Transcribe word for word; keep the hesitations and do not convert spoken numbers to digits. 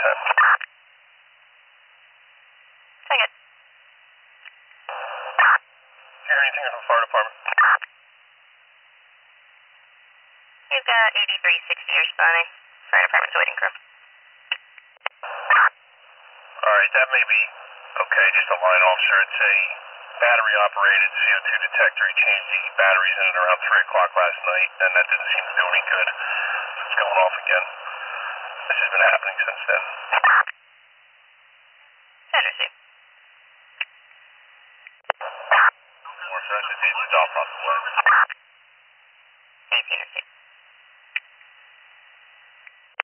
ten. Take it. Hear anything from the fire department? We've got eighty-three sixty responding. Fire department's waiting crew. Alright, that may be okay, just a line officer. It's a battery operated C O two detector. He changed the batteries in it around three o'clock last night, and that didn't seem to do any good. So it's going off again. This has been happening since then. Understood. More resuscitation off on the way. Thanks, Interstate.